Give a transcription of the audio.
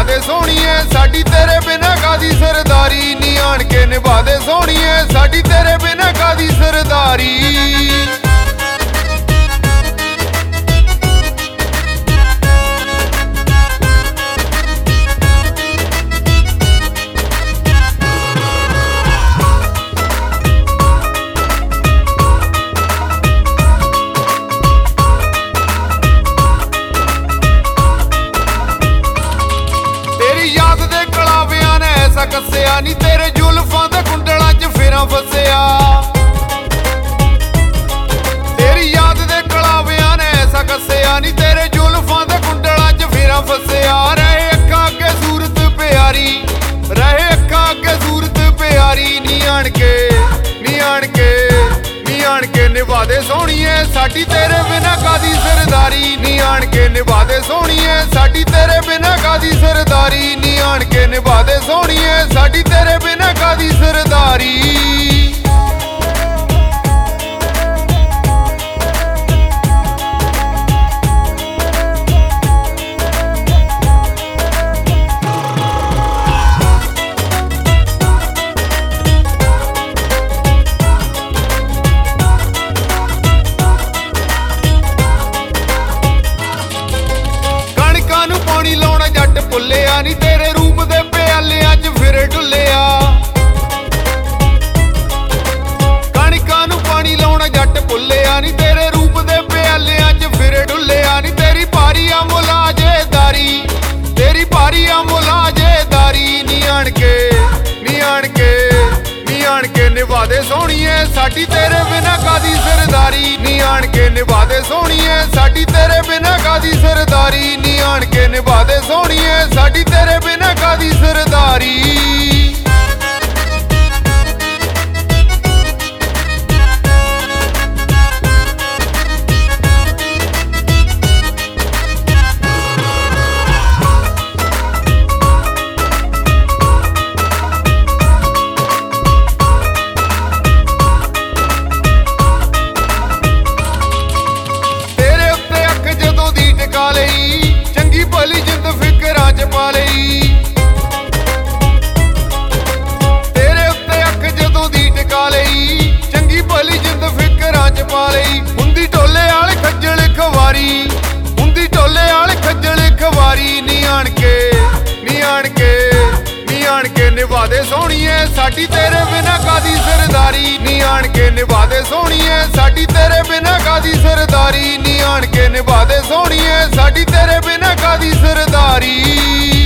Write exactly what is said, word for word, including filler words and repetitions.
दे सोहणीए साडी तेरे बिना कादी सरदारी नी आण के निभा दे सोहणीए साडी तेरे बिना कादी सरदारी। कस्सिया नी तेरे जुल्फां दे कुंडलां च फेरां फसिया, तेरी याद दे कलावियां ने ऐसा कस्सिया नी तेरे जुल्फां दे कुंडलां च फेरां फसिया। रहे अक्खां अगे सूरत प्यारी, रहे अक्खां अगे सूरत प्यारी नी आण के नी आण के नी आण के निभा दे सोहणीए साडी तेरे बिना कादी सरदारी नी आण के निभा दे सोहणीए साडी तेरे बिना कादी सरदारी नी आण के निभा दे सोहणीए साडी तेरे बिना कादी सरदारी। कणकां नूं पानी लाउणा जट भुल्लिया नी तेरे रूप दे प्यालियां च फिर डुल्लिया, कणकां नूं पानी लाउणा जट भुल्लिया नी तेरे रूप दे प्यालियां च फिर डुल्लिया नी तेरी भारी मुलाजेदारी, तेरी भारी मुलाजेदारी नी आण के नी आण के नी आण के निभा दे सोहणीए साडी तेरे बिना कादी सरदारी नी आण के निभा दे सोहणीए साडी तेरे बिना कादी सरदारी नी आण के निभा दे सोहणीए साडी तेरे बिना कादी सरदारी। चंगी भली जिंद फिकरां च पा लई, तेरे उत्ते अख जदों दी टिका लई चंगी भली जिंद फिकरां च पा लई। हुंदी ढोले आले खज्जल खवारी, हुंदी ढोले आले खज्जल खवारी नी आण के नी आण के नी आण के निभा दे सोहणीए साडी तेरे बिना कादी सरदारी नी आण के निभा दे सोहणीए साडी तेरे बिना कादी सरदारी नी आण के निभा दे सोहणीए साडी तेरे बिना कादी सरदारी।